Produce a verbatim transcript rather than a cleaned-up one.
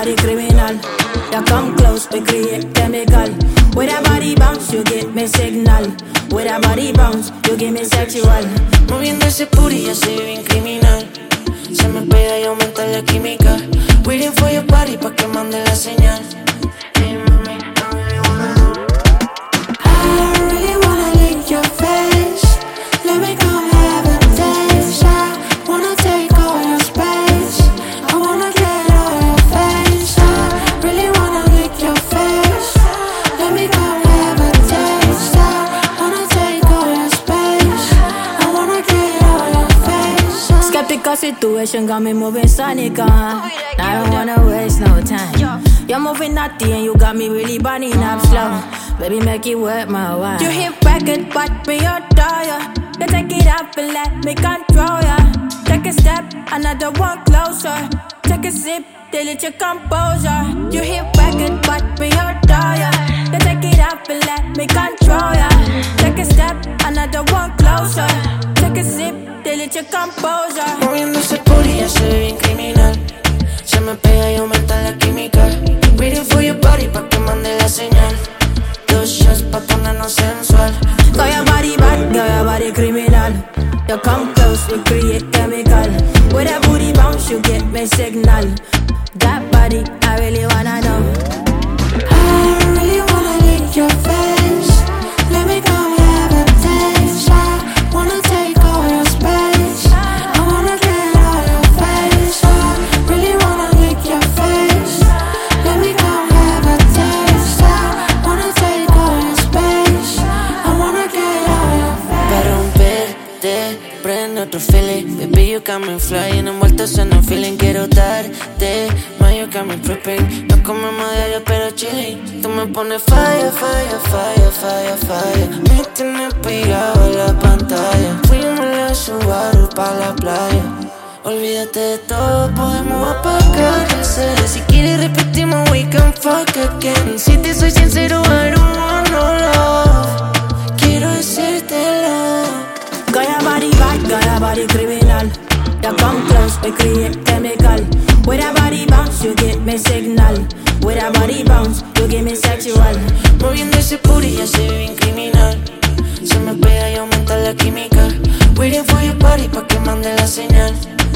body criminal. You come close, we create chemical. With a body bounce, you get me signal. With a body bounce, you give me sexual. Moviendo ese booty, ya soy bien criminal. Se me pega y aumenta la química. Waiting for your body pa' que mande la señal. Hey, mami, I really wanna know. I really wanna lick your face. Let me come have a taste. I wanna take all your space. I wanna get all your face. I really wanna lick your face. Let me come have a taste. I wanna take all your space. I wanna get all your face. Skeptical situation got me moving sonic, uh. I don't wanna waste no time. You're moving naughty and you got me really burning up slow. Baby, make it worth my while. You hit record, but me adore ya. You take it up and let me control ya. Take a step, another one closer. Take a sip, delete your composure. You hit record, but me adore ya. You take it up and let me control ya. Take a step, another one closer. Take a sip, delete your composure. Moviendo ese booty, ya soy bien criminal. Se me pega y aumenta la química. Waiting for your body pa' que mande la señal. Dos shots pa' ponernos sensual. Got your body bad, got your body criminal. You come close, we create chemical. With a booty bounce, you get me signal. That body, I really wanna know. I really wanna lick your face. Let me come have a taste. I wanna take all your space. I wanna get all your face. I really wanna lick your face. Let me come have a taste. I wanna take all your space. I wanna get all your face. Pa' romperte, prende otro feeling. Baby, you got me flying, envueltos en un feeling. Quiero darte, ma, you got me tripping. No comemos diario, pero chilling. Tú me pones fire, fire, fire, fire, fire. Me tienes pegado a la pantalla. Fuimos la Subaru pa' la playa. Olvídate de todo, podemos apagar ese. Si quieres repetimos, we can fuck again. Si te soy sincero, I don't want no love. Quiero decírtelo. Got your body bad, got your body criminal. You come close, we create chemical. With a body bounce, you get me signal. With a body bounce, you give me sexual. Moviendo ese booty, ya soy bien criminal. Se me pega y aumenta la química. Waiting for your body pa' que mande la señal.